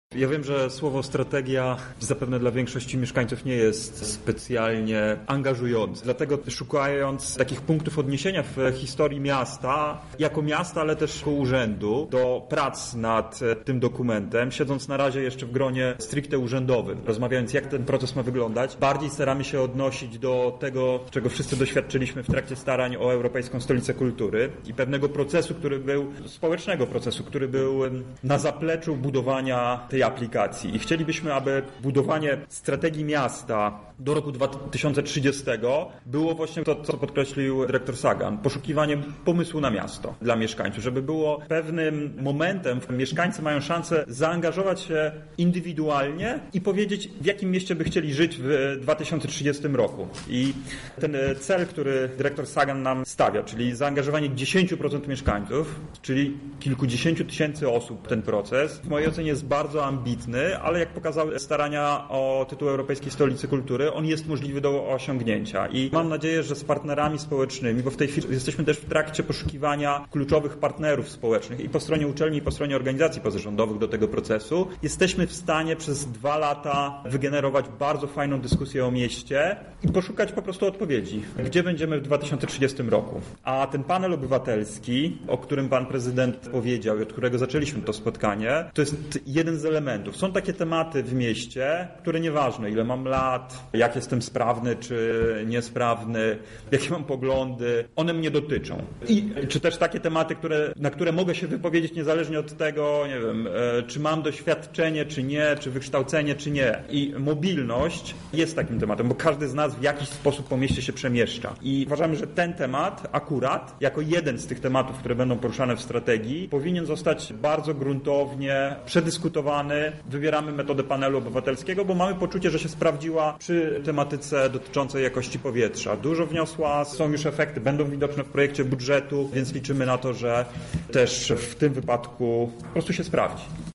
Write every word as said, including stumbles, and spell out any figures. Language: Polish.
Ja wiem, że słowo strategia zapewne dla większości mieszkańców nie jest specjalnie angażujące. Dlatego szukając takich punktów odniesienia w historii miasta, jako miasta, ale też jako urzędu, do prac nad tym dokumentem, siedząc na razie jeszcze w gronie stricte urzędowym, rozmawiając jak ten proces ma wyglądać, bardziej staramy się odnosić do tego, czego wszyscy doświadczyliśmy w trakcie starań o Europejską Stolicę Kultury i pewnego procesu, który był, społecznego procesu, który był na zapleczu budowania tej aplikacji. I chcielibyśmy, aby budowanie strategii miasta do roku dwa tysiące trzydziestego było właśnie to, co podkreślił dyrektor Sagan, poszukiwaniem pomysłu na miasto dla mieszkańców, żeby było pewnym momentem, w którym mieszkańcy mają szansę zaangażować się indywidualnie i powiedzieć, w jakim mieście by chcieli żyć w dwa tysiące trzydziestym roku. I ten cel, który dyrektor Sagan nam stawia, czyli zaangażowanie dziesięć procent mieszkańców, czyli kilkudziesięciu tysięcy osób w ten proces, w mojej ocenie jest bardzo ambitny, ale jak pokazały starania o tytuł Europejskiej Stolicy Kultury, on jest możliwy do osiągnięcia. I mam nadzieję, że z partnerami społecznymi, bo w tej chwili jesteśmy też w trakcie poszukiwania kluczowych partnerów społecznych i po stronie uczelni, i po stronie organizacji pozarządowych do tego procesu, jesteśmy w stanie przez dwa lata wygenerować bardzo fajną dyskusję o mieście i poszukać po prostu odpowiedzi, gdzie będziemy w dwa tysiące trzydziestym roku. A ten panel obywatelski, o którym pan prezydent powiedział i od którego zaczęliśmy to spotkanie, to jest jeden z elementów. Są takie tematy w mieście, które nieważne, ile mam lat, jak jestem sprawny czy niesprawny, jakie mam poglądy, one mnie dotyczą. I czy też takie tematy, które, na które mogę się wypowiedzieć niezależnie od tego, nie wiem, czy mam doświadczenie, czy nie, czy wykształcenie, czy nie. I mobilność jest takim tematem, bo każdy z nas w jakiś sposób po mieście się przemieszcza. I uważamy, że ten temat akurat, jako jeden z tych tematów, które będą poruszane w strategii, powinien zostać bardzo gruntownie przedyskutowany. Wybieramy metodę panelu obywatelskiego, bo mamy poczucie, że się sprawdziła przy tematyce dotyczącej jakości powietrza. Dużo wniosła, są już efekty, będą widoczne w projekcie budżetu, więc liczymy na to, że też w tym wypadku po prostu się sprawdzi.